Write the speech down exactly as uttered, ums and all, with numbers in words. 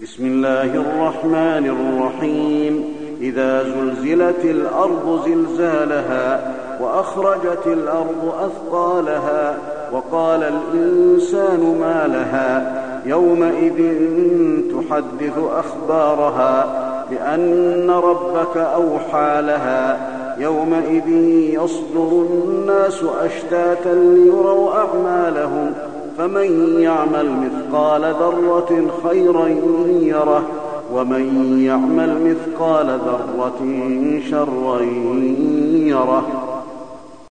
بسم الله الرحمن الرحيم. إذا زلزلت الأرض زلزالها وأخرجت الأرض أثقالها وقال الإنسان ما لها يومئذ تحدث أخبارها بأن ربك أوحى لها يومئذ يصدر الناس أشتاتا ليروا أعمالهم فمن يعمل مثقال ذرة خيرا يره ومن يعمل مثقال ذرة شرا يره.